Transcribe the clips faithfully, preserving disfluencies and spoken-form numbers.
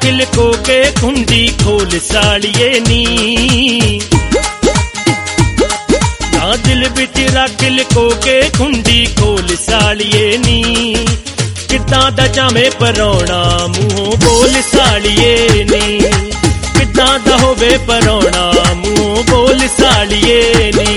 रख लिखो के कुंडी खोल सालिए नी, ना दिल बिच रख लिखो के कुंडी खोल सालिए नी। किद्दां दा जावे परौणा मूहों बोल सालिए नी, किद्दां दा होवे परौणा मूहों बोल सालिए नी।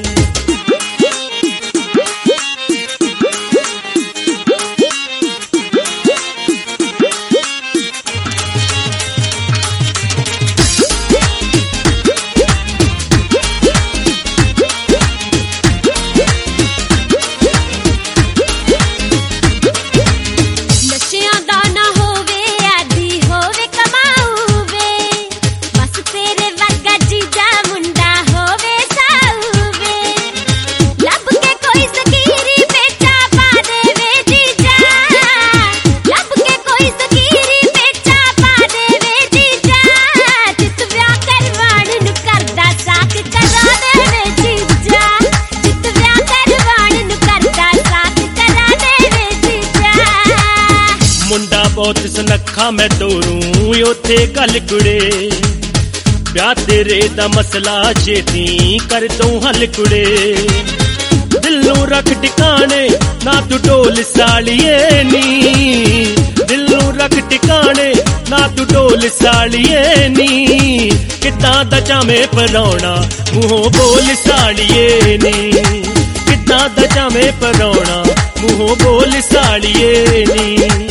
बहुत सुनखा मैं तोरूं उथे गल कुड़े, ब्याह तेरे दा मसला छेती कर तू हल कुड़े। दिलों रख टिकाने ना तू डोल सालिए नी, दिलों रख टिकाने ना तू डोल सालिए नी। किद्दां दा जावे परौणा मूहों बोल सालिए नी, किद्दां दा जावे परौणा मूहों बोल सालिए नी।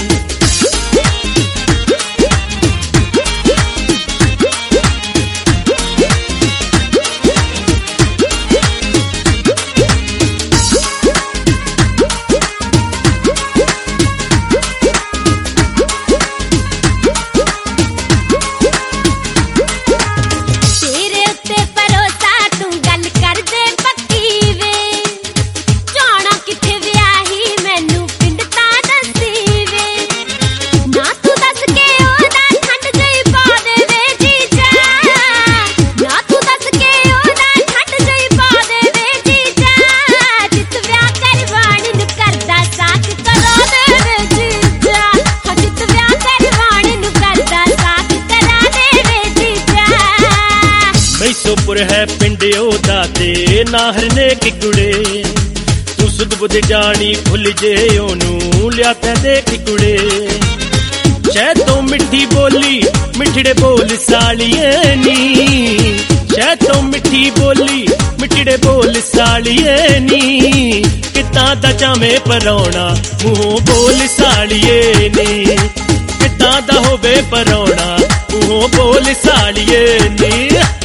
मैसोपुर है पिंड ओदा ते नाहरने की कुड़े, तू सुध बुध जानी भुल जे ओनू लिया दे की कुड़े। शह तो मिठी बोली मिठड़े बोल सालिए नी, शह तो मिठी बोली मिठड़े बोल सालिए नी। किद्दां दा जावे परौणा मूहों बोल सालिए नी, किद्दां दा होवे परौणा मूहों बोल सालिए नी।